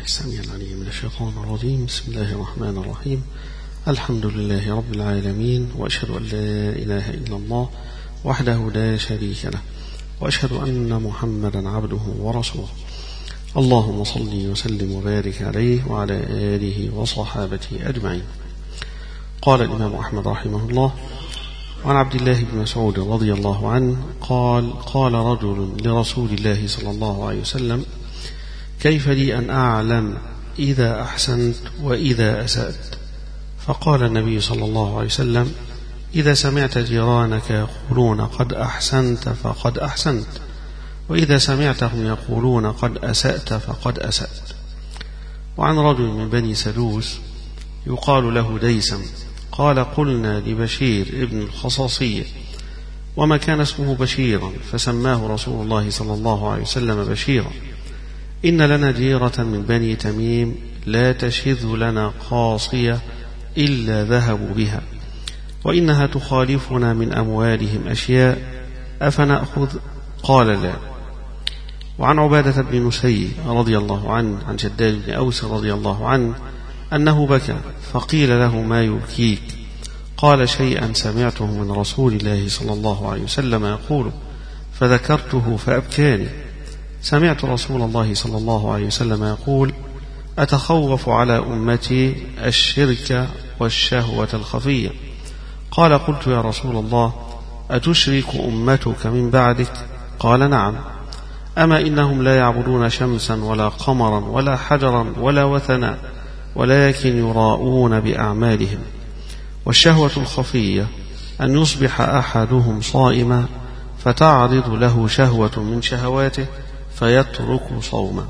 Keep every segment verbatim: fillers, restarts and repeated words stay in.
السميع العليم من الشيطان الرجيم. بسم الله الرحمن الرحيم. الحمد لله رب العالمين، وأشهد أن لا إله إلا الله وحده لا شريك له، وأشهد أن محمدا عبده ورسوله. اللهم صل وسلم وبارك عليه وعلى آله وصحابته أجمعين. قال الإمام أحمد رحمه الله: وعن عبد الله بن مسعود رضي الله عنه قال: قال رجل لرسول الله صلى الله عليه وسلم: كيف لي أن أعلم إذا أحسنت وإذا أسأت؟ فقال النبي صلى الله عليه وسلم: إذا سمعت جيرانك يقولون قد أحسنت فقد أحسنت، وإذا سمعتهم يقولون قد أسأت فقد أسأت. وعن رجل من بني سدوس يقال له ديسم قال: قلنا لبشير ابن الخصاصية، وما كان اسمه بشيرا، فسماه رسول الله صلى الله عليه وسلم بشيرا: إن لنا جيرة من بني تميم لا تشذ لنا قاصية إلا ذهبوا بها، وإنها تخالفنا من أموالهم أشياء، أفنأخذ؟ قال: لا. وعن عبادة بن نسي رضي الله عنه عن شداد بن أوس رضي الله عنه أنه بكى، فقيل له: ما يبكيك؟ قال: شيئا سمعته من رسول الله صلى الله عليه وسلم يقول، فذكرته فأبكاني. سمعت رسول الله صلى الله عليه وسلم يقول: أتخوف على أمتي الشرك والشهوة الخفية. قال: قلت يا رسول الله، أتشرك أمتك من بعدك؟ قال: نعم. أما إنهم لا يعبدون شمسا ولا قمرا ولا حجرا ولا وثنا، ولكن يراءون بأعمالهم. والشهوة الخفية أن يصبح أحدهم صائما فتعرض له شهوة من شهواته فيترك صوما.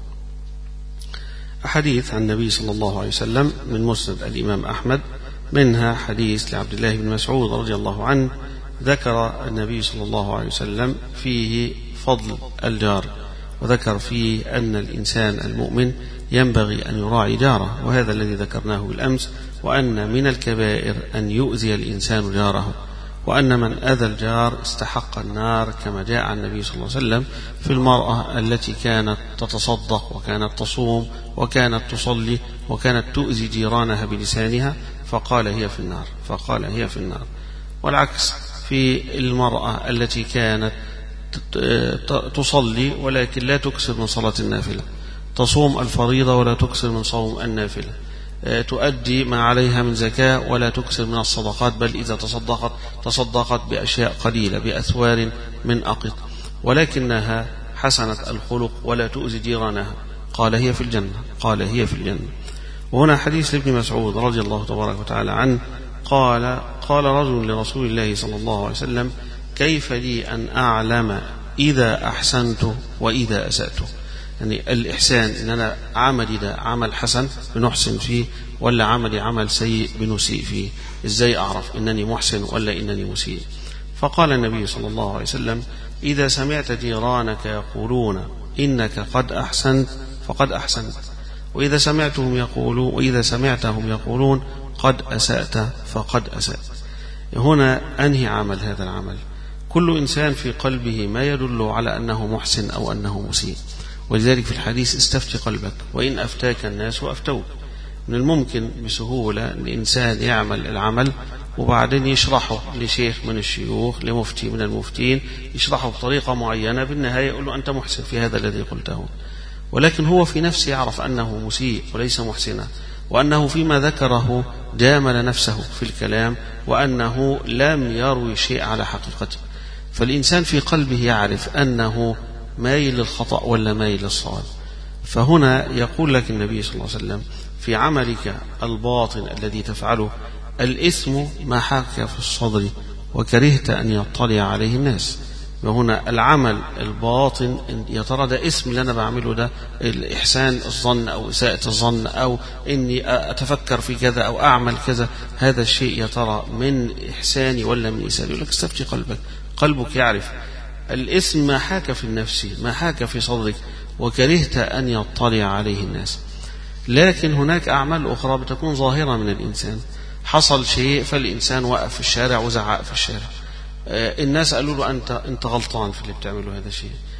أحاديث عن النبي صلى الله عليه وسلم من مسند الإمام أحمد، منها حديث لعبد الله بن مسعود رضي الله عنه ذكر النبي صلى الله عليه وسلم فيه فضل الجار، وذكر فيه أن الإنسان المؤمن ينبغي أن يراعي جاره، وهذا الذي ذكرناه بالأمس، وأن من الكبائر أن يؤذي الإنسان جاره، وأن من أذى الجار استحق النار، كما جاء عن النبي صلى الله عليه وسلم في المرأة التي كانت تتصدق وكانت تصوم وكانت تصلي وكانت تؤذي جيرانها بلسانها، فقال هي في النار فقال هي في النار. والعكس في المرأة التي كانت تصلي ولكن لا تكثر من صلاة النافلة، تصوم الفريضة ولا تكثر من صوم النافلة، تؤدي ما عليها من زكاة ولا تكثر من الصدقات، بل إذا تصدقت تصدقت بأشياء قليلة، بأثوار من أقط، ولكنها حسنة الخلق ولا تؤذي جيرانها، قال هي في الجنة قال هي في الجنة. وهنا حديث ابن مسعود رضي الله تبارك وتعالى عنه قال: قال رجل لرسول الله صلى الله عليه وسلم: كيف لي أن أعلم إذا أحسنت وإذا أسأت؟ يعني الإحسان إن أنا عملي ده عمل حسن بنحسن فيه، ولا عملي عمل سيء بنسيء فيه؟ إزاي أعرف إنني محسن ولا إنني مسيء؟ فقال النبي صلى الله عليه وسلم: إذا سمعت جيرانك يقولون إنك قد أحسنت فقد أحسنت، وإذا سمعتهم يقولون وإذا سمعتهم يقولون قد أسأت فقد أسأت. هنا أنهي عمل هذا العمل؟ كل إنسان في قلبه ما يدل على أنه محسن أو أنه مسيء، ولذلك في الحديث: استفت قلبك وإن أفتاك الناس وأفتوك. من الممكن بسهولة الإنسان يعمل العمل وبعدين يشرحه لشيخ من الشيوخ، لمفتي من المفتين، يشرحه بطريقة معينة، بالنهاية يقول له أنت محسن في هذا الذي قلته، ولكن هو في نفسه يعرف أنه مسيء وليس محسنا، وأنه فيما ذكره جامل نفسه في الكلام، وأنه لم يروي شيء على حقيقته. فالإنسان في قلبه يعرف أنه مايل للخطأ ولا مايل للصواب. فهنا يقول لك النبي صلى الله عليه وسلم: في عملك الباطن الذي تفعله الإثم ما حاك في الصدر وكرهت أن يطلع عليه الناس. وهنا العمل الباطن، يا ترى ده اسم اللي أنا بعمله ده الإحسان الظن أو إساءة الظن، أو إني أتفكر في كذا أو أعمل كذا، هذا الشيء يا ترى من إحساني ولا من إساءتي؟ يقول لك: استفتي قلبك. قلبك يعرف الاسم ما حاك في النفس، ما حاك في صدرك، وكرهت أن يطلع عليه الناس. لكن هناك أعمال أخرى بتكون ظاهرة من الإنسان، حصل شيء فالإنسان وقف في الشارع وزعق في الشارع، الناس قالوا له أنت أنت غلطان في اللي بتعمله هذا الشيء،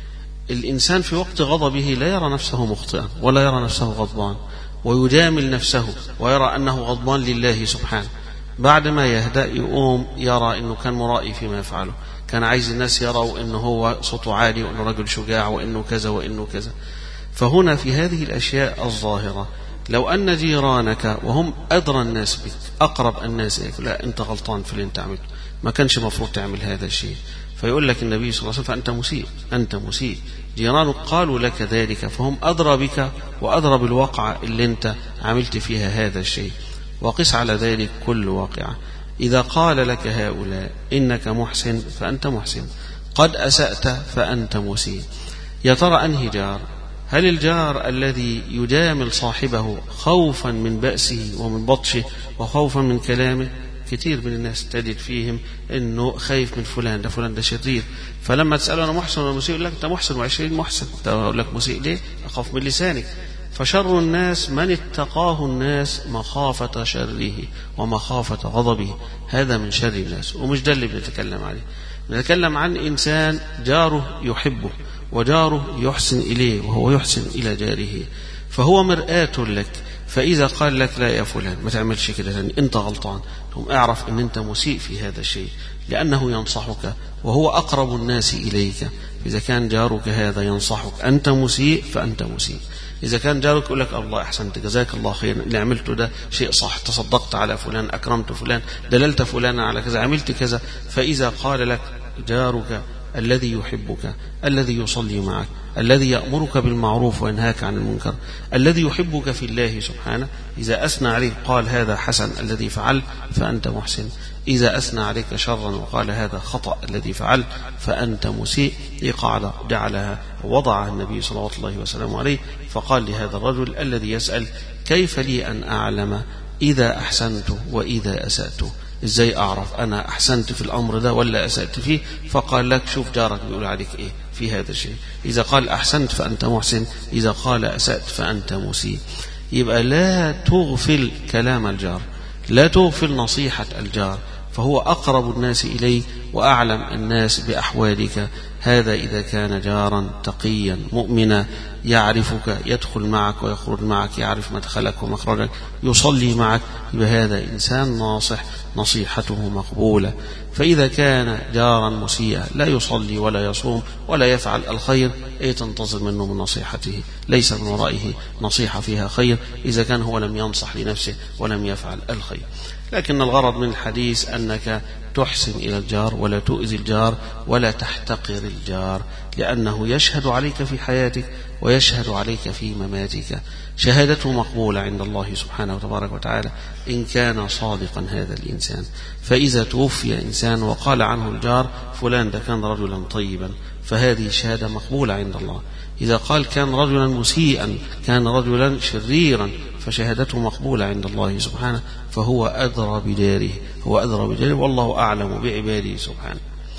الإنسان في وقت غضبه لا يرى نفسه مخطئا ولا يرى نفسه غضبان، ويجامل نفسه ويرى أنه غضبان لله سبحانه. بعدما يهدأ يقوم يرى أنه كان مرائي فيما يفعله، كان عايز الناس يروا أنه هو صوته عالي وأنه رجل شجاع وأنه كذا وأنه كذا. فهنا في هذه الأشياء الظاهرة لو أن جيرانك وهم أدرى الناس بك أقرب الناس إليك لا أنت غلطان في اللي أنت عملته، ما كانش مفروض تعمل هذا الشيء، فيقول لك النبي صلى الله عليه وسلم فأنت مسيء أنت مسيء. جيرانك قالوا لك ذلك فهم أدرى بك وأدرى بالواقع اللي أنت عملت فيها هذا الشيء. وقس على ذلك كل واقعة. إذا قال لك هؤلاء إنك محسن فأنت محسن، قد أسأت فأنت مسيء. يا ترى أنهي جار؟ هل الجار الذي يجامل صاحبه خوفا من بأسه ومن بطشه وخوفا من كلامه؟ كثير من الناس تجد فيهم انه خايف من فلان، ده فلان ده شرير، فلما تسأله انا محسن ولا مسيء يقول لك انت محسن وعشرين محسن، اقول لك مسيء ليه؟ اخاف من لسانك. فشر الناس من اتقاه الناس مخافة شره ومخافة غضبه، هذا من شر الناس، ومش ده اللي بنتكلم عليه. نتكلم عن إنسان جاره يحبه وجاره يحسن إليه وهو يحسن إلى جاره، فهو مرآة لك. فإذا قال لك لا يا فلان ما تعملش كده يعني أنت غلطان، ثم اعرف أن أنت مسيء في هذا الشيء، لأنه ينصحك وهو أقرب الناس إليك. إذا كان جارك هذا ينصحك أنت مسيء فأنت مسيء. إذا كان جارك يقول لك الله أحسنت جزاك الله خير اللي عملته ده شيء صح، تصدقت على فلان، أكرمت فلان، دللت فلان على كذا، عملت كذا. فإذا قال لك جارك الذي يحبك، الذي يصلي معك، الذي يأمرك بالمعروف وينهاك عن المنكر، الذي يحبك في الله سبحانه، إذا أثنى عليه قال هذا حسن الذي فعل فأنت محسن، إذا أثنى عليك شرا وقال هذا خطأ الذي فعل فأنت مسيء. دي قاعدة جعلها وضعها النبي صلى الله عليه وسلم عليه، فقال لهذا الرجل الذي يسأل كيف لي أن أعلم إذا أحسنت وإذا أسأت؟ إزاي أعرف أنا أحسنت في الأمر ده ولا أسأت فيه؟ فقال لك شوف جارك بيقول عليك إيه في هذا الشيء، إذا قال أحسنت فأنت محسن، إذا قال أسأت فأنت مسيء. يبقى لا تغفل كلام الجار، لا تغفل نصيحة الجار، فهو أقرب الناس إليه وأعلم الناس بأحوالك. هذا إذا كان جارا تقيا مؤمنا يعرفك، يدخل معك ويخرج معك، يعرف مدخلك ومخرجك، يصلي معك، بهذا إنسان ناصح نصيحته مقبولة. فإذا كان جارا مسيئا لا يصلي ولا يصوم ولا يفعل الخير، أي تنتظر منه من نصيحته؟ ليس من ورائه نصيحة فيها خير إذا كان هو لم ينصح لنفسه ولم يفعل الخير. لكن الغرض من الحديث أنك تحسن إلى الجار ولا تؤذي الجار ولا تحتقر الجار، لأنه يشهد عليك في حياتك ويشهد عليك في مماتك، شهادته مقبولة عند الله سبحانه وتبارك وتعالى إن كان صادقا هذا الإنسان. فإذا توفي إنسان وقال عنه الجار فلان ده كان رجلا طيبا، فهذه شهادة مقبولة عند الله. إذا قال كان رجلا مسيئا، كان رجلا شريرا، فشهادته مقبولة عند الله سبحانه، فهو أدرى بداره، هو أدرى بداره، والله أعلم بعباده سبحانه.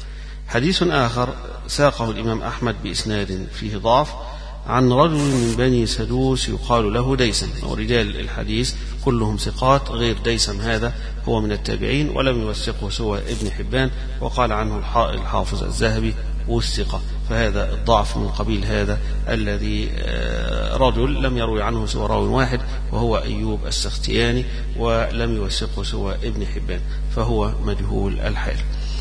حديث آخر ساقه الإمام أحمد بإسناد فيه ضعف عن رجل من بني سدوس يقال له ديسم، ورجال الحديث كلهم ثقات غير ديسم، هذا هو من التابعين ولم يوثقه سوى ابن حبان، وقال عنه الحافظ الذهبي والثقة، فهذا الضعف من قبيل هذا الذي رجل لم يروي عنه سوى راوي واحد وهو أيوب السختياني، ولم يوثقه سوى ابن حبان، فهو مجهول الحال.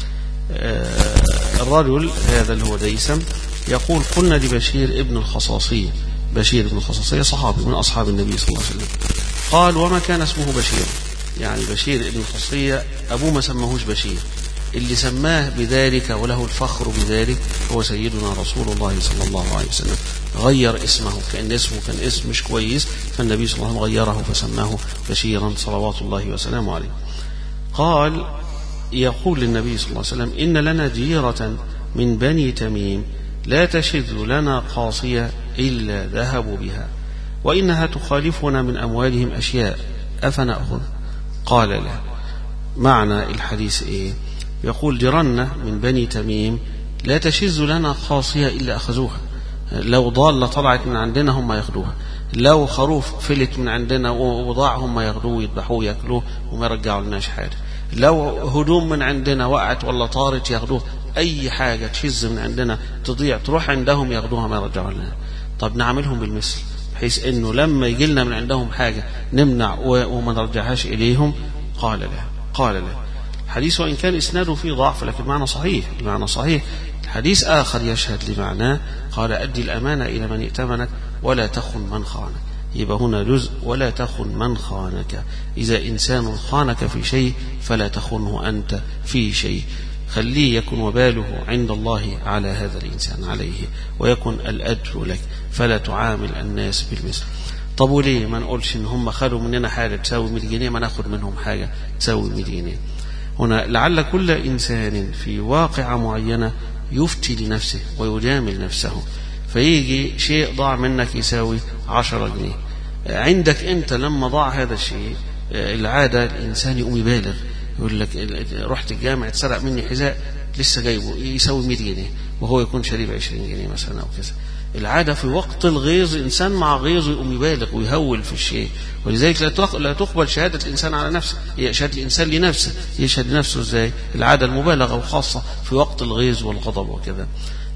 الرجل هذا اللي هو ديسم يقول قلنا لبشير ابن الخصاصية، بشير ابن الخصاصية صحابي من أصحاب النبي صلى الله عليه وسلم، قال وما كان اسمه بشير، يعني بشير ابن الخصاصية أبوه ما سماهوش بشير، اللي سماه بذلك وله الفخر بذلك هو سيدنا رسول الله صلى الله عليه وسلم، غير اسمه كأن اسمه كان اسم مش كويس، فالنبي صلى الله عليه وسلم غيره فسماه بشيرا صلوات الله وسلامه عليه. قال يقول للنبي صلى الله عليه وسلم إن لنا جيرة من بني تميم لا تشذ لنا قاصية إلا ذهبوا بها، وإنها تخالفنا من أموالهم أشياء أفنأخذ؟ قال لا. معنى الحديث إيه؟ يقول جيراننا من بني تميم لا تشذ لنا قاصية إلا أخذوها، لو ضالة طلعت من عندنا هم ياخدوها، لو خروف فلت من عندنا وضاع هم ياخدوه يذبحوه ياكلوه وما يرجعوا لناش حاجة، لو هدوم من عندنا وقعت ولا طارت ياخدوها، أي حاجة تشز من عندنا تضيع تروح عندهم ياخدوها ما يرجعوا لنا. طب نعملهم بالمثل بحيث إنه لما يجي لنا من عندهم حاجة نمنع وما نرجعهاش إليهم. قال لا قال لا. حديث وإن كان إسناده فيه ضعف لكن معنى صحيح، المعنى صحيح. حديث آخر يشهد لمعناه، قال أدي الأمانة إلى من ائتمنك ولا تخن من خانك. يبقى هنا جزء ولا تخن من خانك، إذا إنسان خانك في شيء فلا تخنه أنت في شيء، خليه يكن وباله عند الله على هذا الإنسان عليه ويكن الأجر لك، فلا تعامل الناس بالمثل. طب وليه ما نقولش إن هم خدوا مننا حاجة تساوي مئة جنيه ما ناخد منهم حاجة تساوي مئة جنيه؟ هنا لعل كل إنسان في واقعة معينة يفتي لنفسه ويجامل نفسه، فيجي شيء ضاع منك يساوي عشرة جنيه، عندك أنت لما ضاع هذا الشيء العادة الإنسان يقوم يبالغ، يقول لك رحت الجامع اتسرق مني حذاء لسه جايبه يساوي مئة جنيه وهو يكون شريب عشرين جنيه مثلا أو كذا. العادة في وقت الغيظ إنسان مع غيظه يقوم يبالغ ويهول في الشيء، ولذلك لا تقبل شهادة الإنسان على نفسه، يشهد الإنسان لنفسه. يشهد لنفسه إزاي؟ العادة المبالغة وخاصة في وقت الغيظ والغضب وكذا.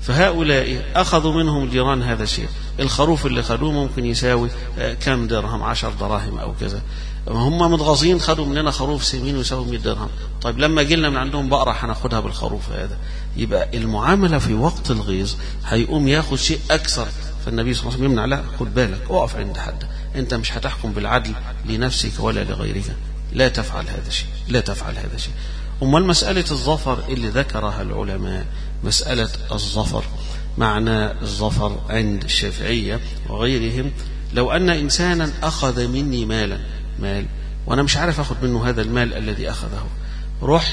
فهؤلاء أخذوا منهم الجيران هذا الشيء، الخروف اللي خدوه ممكن يساوي كم درهم، عشر دراهم أو كذا، هم متغاظين خدوا مننا خروف سمين ويساوي مئة درهم. طيب لما جينا من عندهم بقرة هناخدها بالخروف هذا. يبقى المعاملة في وقت الغيظ هيقوم ياخد شيء أكثر، فالنبي صلى الله عليه وسلم يمنع لا، خد بالك اقف عند حد، أنت مش هتحكم بالعدل لنفسك ولا لغيرك، لا تفعل هذا الشيء، لا تفعل هذا الشيء. أما مسألة الظفر اللي ذكرها العلماء، مسألة الظفر معنى الظفر عند الشافعية وغيرهم، لو أن إنسانا أخذ مني مالا مال وأنا مش عارف أخذ منه هذا المال الذي أخذه، رحت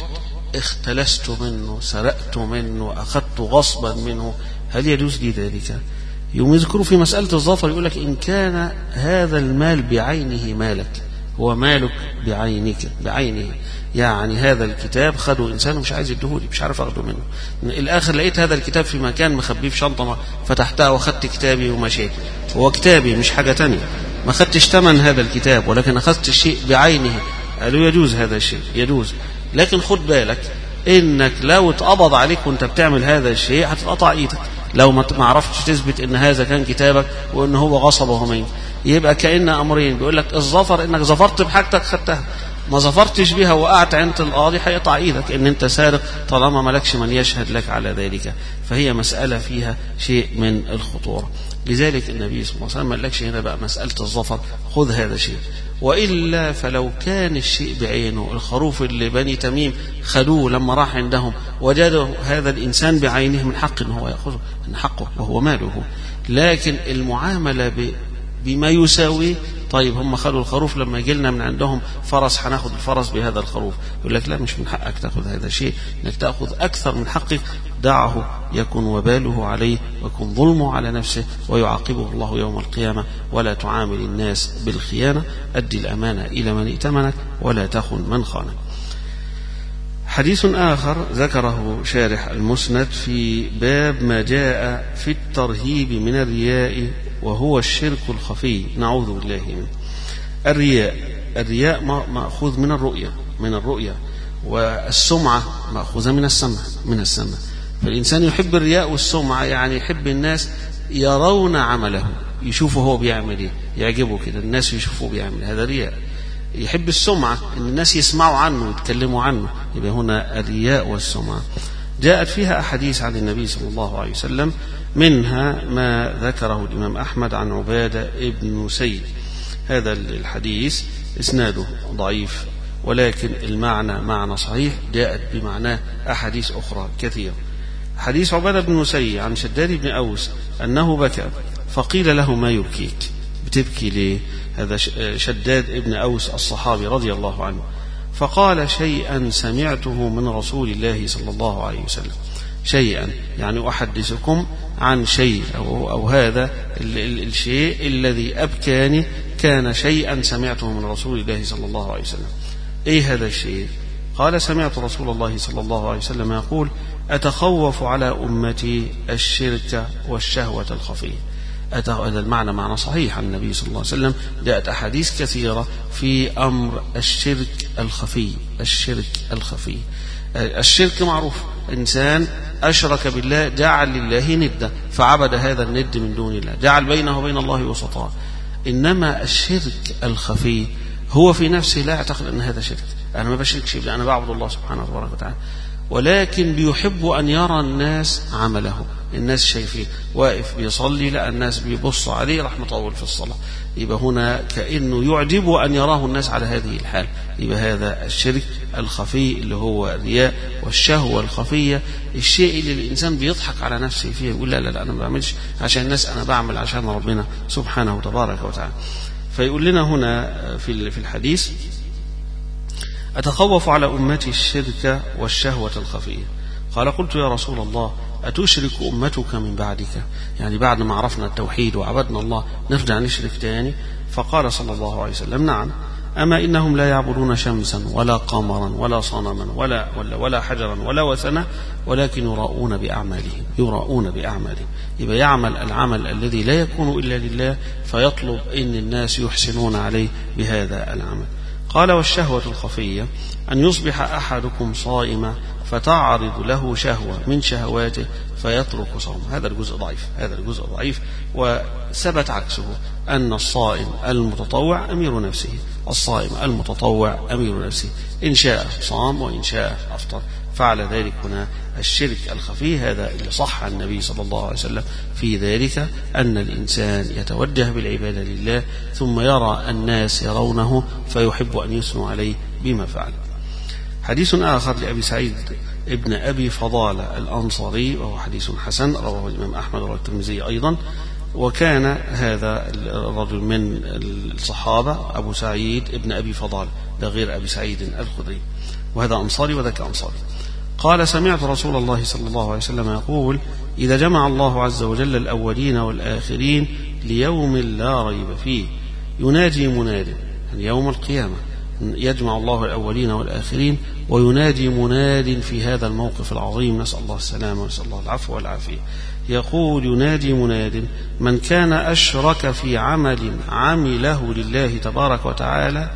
اختلست منه، سرقت منه، أخذت غصبا منه، هل يجوز لي ذلك؟ يوم يذكروا في مسألة الظفر يقول لك إن كان هذا المال بعينه مالك، هو مالك بعينك بعينه، يعني هذا الكتاب خده إنسان مش عايز يديهولي، مش عارف أخده منه، الآخر لقيت هذا الكتاب في مكان مخبيه في شنطة فتحتها وأخذت كتابي ومشيت، هو كتابي مش حاجة تانية، ما أخذتش ثمن هذا الكتاب ولكن أخذت الشيء بعينه، قالوا يجوز هذا الشيء، يجوز. لكن خد بالك إنك لو اتقبض عليك وانت بتعمل هذا الشيء هتتقطع إيدك، لو ما عرفتش تثبت إن هذا كان كتابك وإن هو غصبه منك. يبقى كأن أمرين، بيقول لك الظفر إنك ظفرت بحاجتك خدتها، ما ظفرتش بها وقعت عند القاضي هيقطع إيدك إن أنت سارق طالما ملكش من يشهد لك على ذلك. فهي مسألة فيها شيء من الخطورة. لذلك النبي صلى الله عليه وسلم ما قالكش هنا بقى مسألة الظفر خذ هذا الشيء، وإلا فلو كان الشيء بعينه، الخروف اللي بني تميم خدوه لما راح عندهم وجدوا هذا الإنسان بعينه من حق إن هو يأخذه، من حقه وهو ماله، لكن المعاملة ب بما يساوي. طيب هم خدوا الخروف، لما يجيلنا من عندهم فرس هناخد الفرس بهذا الخروف، يقول لك لا مش من حقك تأخذ هذا الشيء، انك تأخذ أكثر من حقك، دعه يكون وباله عليه ويكون ظلمه على نفسه ويعاقبه الله يوم القيامة. ولا تعامل الناس بالخيانة، أدي الأمانة إلى من ائتمنك ولا تخن من خانك. حديث آخر ذكره شارح المسند في باب ما جاء في الترهيب من الرياء وهو الشرك الخفي، نعوذ بالله منه. الرياء الرياء مأخوذ من الرؤية من الرؤية والسمعة مأخوذة من السمع من السمع فالإنسان يحب الرياء والسمعة، يعني يحب الناس يرون عمله، يشوفوا هو بيعمل ايه، يعجبه كده الناس يشوفوا بيعمل، هذا رياء. يحب السمعة ان الناس يسمعوا عنه ويتكلموا عنه، يبقى هنا الرياء والسمعة. جاءت فيها أحاديث عن النبي صلى الله عليه وسلم، منها ما ذكره الإمام أحمد عن عبادة ابن سيد. هذا الحديث إسناده ضعيف ولكن المعنى معنى صحيح، جاءت بمعناه أحاديث أخرى كثيرة. حديث عبادة بن سيد عن شداد بن أوس أنه بكى، فقيل له ما يبكيك، بتبكي ليه؟ هذا شداد ابن أوس الصحابي رضي الله عنه، فقال شيئا سمعته من رسول الله صلى الله عليه وسلم. شيئا يعني أحدثكم عن شيء، أو, أو هذا الشيء الذي أبكاني كان شيئا سمعته من رسول الله صلى الله عليه وسلم. إيه هذا الشيء؟ قال سمعت رسول الله صلى الله عليه وسلم يقول أتخوف على أمتي الشرك والشهوة الخفية. هذا المعنى معنى صحيح عن النبي صلى الله عليه وسلم. جاءت أحاديث كثيرة في أمر الشرك الخفي. الشرك الخفي الشرك معروف، إنسان أشرك بالله، جعل لله ندا فعبد هذا الند من دون الله، جعل بينه وبين الله وسطا. إنما الشرك الخفي هو في نفسه لا يعتقد أن هذا شرك، أنا ما بشركش بالله، أنا بعبد الله سبحانه وتعالى، ولكن بيحب أن يرى الناس عمله، الناس شايفين واقف بيصلي، لا الناس بيبصوا عليه راح مطول في الصلاة، يبقى هنا كأنه يعجب أن يراه الناس على هذه الحال، يبقى هذا الشرك الخفي اللي هو الرياء والشهوة الخفية، الشيء اللي الإنسان بيضحك على نفسه فيه، يقول لا لا لا أنا ما بعملش عشان الناس، أنا بعمل عشان ربنا سبحانه وتبارك وتعالى. فيقول لنا هنا في في الحديث: أتخوف على أمتي الشرك والشهوة الخفية. قال: قلت يا رسول الله أتشرك أمتك من بعدك؟ يعني بعد ما عرفنا التوحيد وعبدنا الله نرجع نشرك تاني؟ فقال صلى الله عليه وسلم: نعم، أما إنهم لا يعبدون شمسا ولا قمرا ولا صنما ولا, ولا, ولا حجرا ولا وثنا، ولكن يراؤون بأعمالهم يراؤون بأعمالهم يبقى يعمل العمل الذي لا يكون إلا لله، فيطلب إن الناس يحسنون عليه بهذا العمل. قال: والشهوة الخفية أن يصبح أحدكم صائما فتعرض له شهوة من شهواته فيترك صومه. هذا الجزء ضعيف، هذا الجزء ضعيف، وثبت عكسه أن الصائم المتطوع أمير نفسه، الصائم المتطوع أمير نفسه، إن شاء صام وإن شاء أفطر. فعل ذلك هنا الشرك الخفي، هذا اللي صح عن النبي صلى الله عليه وسلم في ذلك، أن الإنسان يتوجه بالعبادة لله ثم يرى الناس يرونه فيحب أن يثنوا عليه بما فعل. حديث آخر لأبي سعيد ابن أبي فضالة الأنصاري، وهو حديث حسن، رواه الإمام أحمد والترمذي أيضا. وكان هذا الرجل من الصحابة أبو سعيد ابن أبي فضالة، ده غير أبي سعيد الخدري، وهذا أنصاري وذاك أنصاري. قال: سمعت رسول الله صلى الله عليه وسلم يقول: إذا جمع الله عز وجل الأولين والآخرين ليوم لا ريب فيه ينادي مناد، يعني يوم القيامة يجمع الله الأولين والآخرين وينادي مناد في هذا الموقف العظيم، نسأل الله السلامة ونسأل الله العفو والعافية. يقول ينادي مناد: من كان أشرك في عمل عمله لله تبارك وتعالى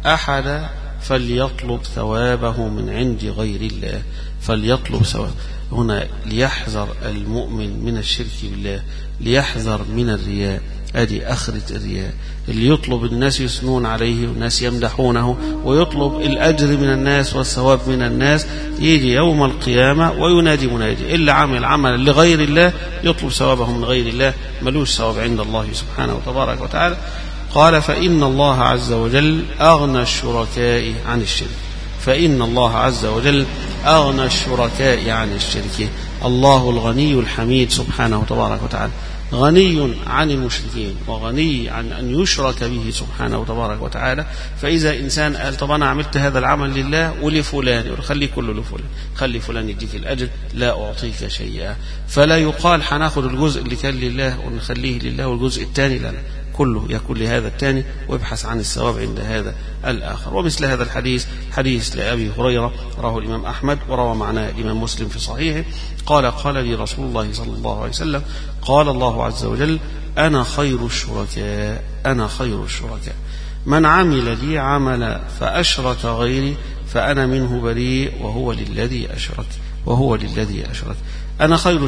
أحد فليطلب ثوابه من عند غير الله، فليطلب ثوابه. هنا ليحذر المؤمن من الشرك بالله، ليحذر من الرياء، أدي أخرة الرياء، اللي يطلب الناس يثنون عليه والناس يمدحونه ويطلب الأجر من الناس والثواب من الناس، يجي يوم القيامة وينادي منادي: إلا عمل عمل لغير الله يطلب ثوابه من غير الله، ملوش ثواب عند الله سبحانه وتبارك وتعالى. قال: فإن الله عز وجل أغنى الشركاء عن الشرك، فإن الله عز وجل أغنى الشركاء عن الشرك. الله الغني الحميد سبحانه وتبارك وتعالى، غني عن المشركين وغني عن أن يشرك به سبحانه وتبارك وتعالى. فإذا إنسان قال: طب أنا عملت هذا العمل لله ولفلان، يقول: خلي كله لفلان، خلي فلان يديك الأجر، لا أعطيك شيئا. فلا يقال هناخد الجزء اللي كان لله ونخليه لله والجزء الثاني لا لا، كله يكون لهذا الثاني ويبحث عن الثواب عند هذا الآخر. ومثل هذا الحديث حديث لأبي هريرة رواه الإمام أحمد وروى معناه الإمام مسلم في صحيحه. قال: قال لي رسول الله صلى الله عليه وسلم: قال الله عز وجل: أنا خير الشركاء أنا خير الشركاء من عمل لي عملا فأشرك غيري فأنا منه بريء وهو للذي أشرك وهو للذي أشرك. أنا خير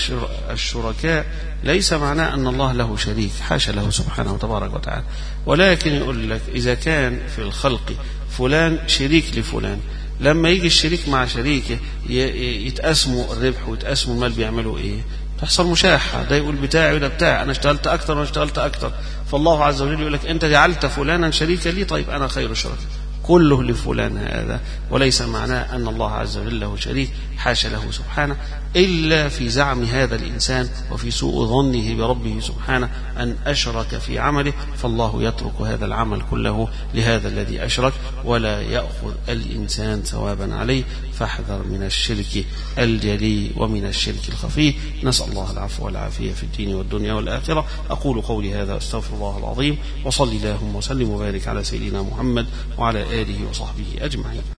الشركاء ليس معناه أن الله له شريك، حاشا له سبحانه وتبارك وتعالى، ولكن يقول لك إذا كان في الخلق فلان شريك لفلان، لما يجي الشريك مع شريكه يتقسموا الربح ويتقسموا المال، بيعملوا إيه؟ تحصل مشاحة، ده يقول بتاعي وده بتاعي، أنا اشتغلت أكتر وأنا اشتغلت أكتر. فالله عز وجل يقول لك: أنت جعلت فلانا شريكا لي، طيب أنا خير الشركاء، كله لفلان هذا. وليس معناه أن الله عز وجل له شريك، حاشا له سبحانه، إلا في زعم هذا الإنسان وفي سوء ظنه بربه سبحانه أن أشرك في عمله، فالله يترك هذا العمل كله لهذا الذي أشرك ولا يأخذ الإنسان ثوابا عليه. فاحذر من الشرك الجلي ومن الشرك الخفي، نسأل الله العفو والعافية في الدين والدنيا والآخرة. أقول قولي هذا أستغفر الله العظيم، وصلي اللهم وسلم وبارك على سيدنا محمد وعلى آله وصحبه أجمعين.